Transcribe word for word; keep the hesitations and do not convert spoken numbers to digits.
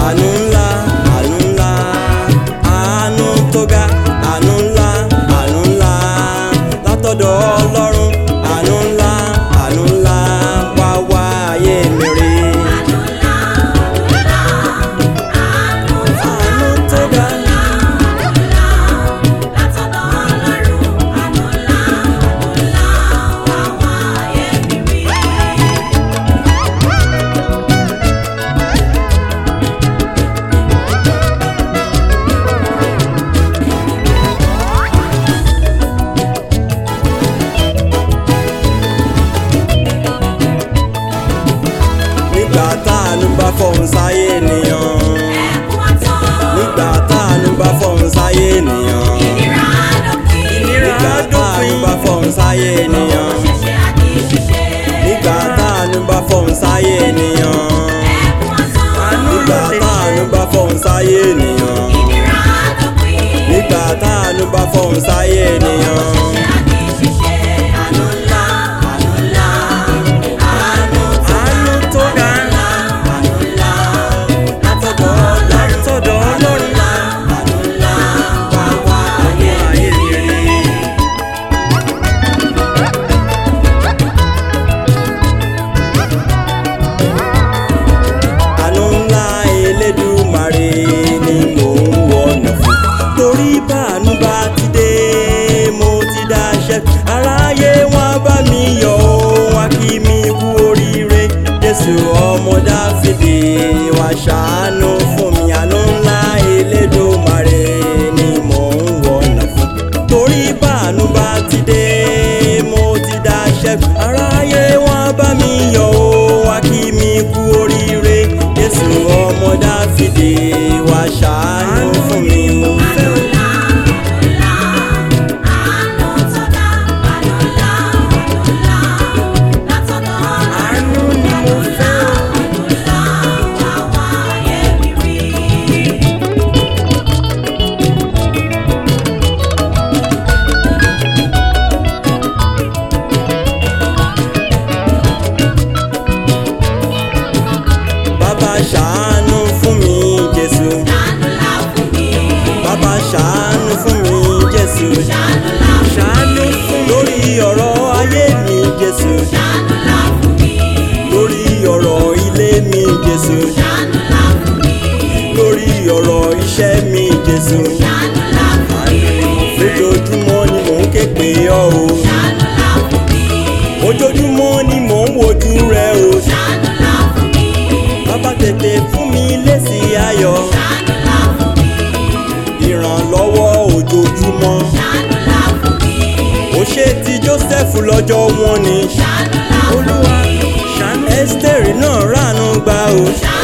àánú ńlá, àánú ńlá, àánú tó ga, àánú ńlá, àánú ńlá látọ̀dọ̀ Ọlọ́run, àánú ńlá, àánú ńlá wá wá ayé mi rí. Nígbà táànú bá fọ̀hún sáyé ènìyàn, nígbà táànú bá fọ̀hún sáyé ènìyàn, nígbà táànú bá fọ̀hún sáyé ènìyàn, nígbà táànú bá fọ̀hún sáyé ènìyàn, nígbà táànú bá fọ̀hún sáyé ènìyàn, nígbà táànú bá fọ̀hún sáyé ènìyàn. Aráyé wọn bá mi yọ̀ wá kí mi kú oríire. Jésù ọmọ Dáfídì wá ṣàánú fún mi. Àánú ńlá Elédùmarè ni mò ń wọ̀nà fún. Torí báànú bá ti dé mo ti dá ṣẹ́gun. Aráyé wọn bá mi yọ̀ wá kí mi kú oríire. Jésù ọmọ Dáfídì wá ṣàánú fún mi. Bàbá ṣàánú fún mi Jésù, bàbá ṣàánú fún mi Jésù, ṣàánú fún mi lórí ọ̀rọ̀ ayé mi Jésù, lórí ọ̀rọ̀ ilé mi Jésù, lórí ọ̀rọ̀ iṣẹ́ mi Jésù. Ojoojúmọ́ ni mò ń ké pè ọ́ o, ojoojúmọ́ ni mò ń wojú rẹ o. Bàbá tètè fún mi lésì ayọ̀, ìrànlọ́wọ́ ojoojúmọ́. Ó ṣe ti Jósẹ́fù lọ́jọ́ wọn ni, Olúwa ṣàánú. Ẹ́sítérì náà ránú gbà o.